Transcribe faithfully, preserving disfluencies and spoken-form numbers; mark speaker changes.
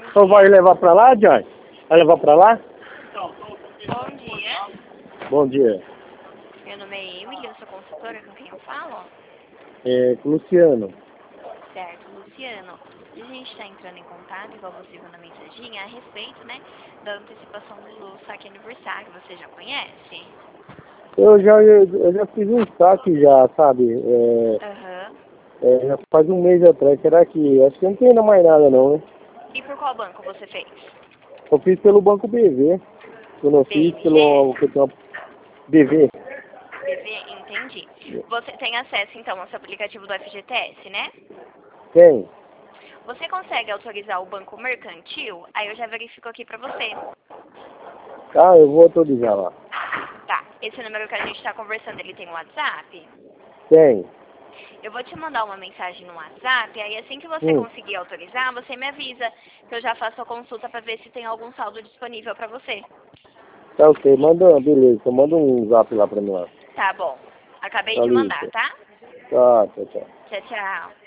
Speaker 1: Então vai levar pra lá, Joy? Vai levar pra lá?
Speaker 2: Bom dia.
Speaker 1: Bom dia.
Speaker 2: Meu nome é Emily, eu sou consultora com quem eu falo.
Speaker 1: É, com o Luciano.
Speaker 2: Certo, Luciano. E a gente está entrando em contato, igual você viu na mensaginha, a respeito, né, da antecipação do saque aniversário. Você já conhece?
Speaker 1: Eu já, eu, eu já fiz um saque já, sabe? É,
Speaker 2: Aham.
Speaker 1: é, já faz um mês atrás. Será que... Acho que não tem ainda mais nada não, né?
Speaker 2: E por qual banco você fez?
Speaker 1: Eu fiz pelo Banco B V. Eu não fiz
Speaker 2: B M G?
Speaker 1: pelo... que eu tenho uma- B V.
Speaker 2: B V, entendi. Você tem acesso, então, ao seu aplicativo do F G T S, né?
Speaker 1: Tem.
Speaker 2: Você consegue autorizar o banco mercantil? Aí eu já verifico aqui pra você.
Speaker 1: Ah, eu vou autorizar lá.
Speaker 2: Tá, esse número que a gente está conversando, ele tem um WhatsApp?
Speaker 1: Tem.
Speaker 2: Eu vou te mandar uma mensagem no WhatsApp, aí assim que você
Speaker 1: Hum.
Speaker 2: conseguir autorizar, você me avisa, que eu já faço a consulta para ver se tem algum saldo disponível para você.
Speaker 1: Tá ok. Manda... Beleza. Então manda um zap lá pra mim lá.
Speaker 2: Tá bom. Acabei
Speaker 1: Tá
Speaker 2: de
Speaker 1: lindo.
Speaker 2: mandar, tá?
Speaker 1: Tá, tchau, tchau.
Speaker 2: Tchau, tchau.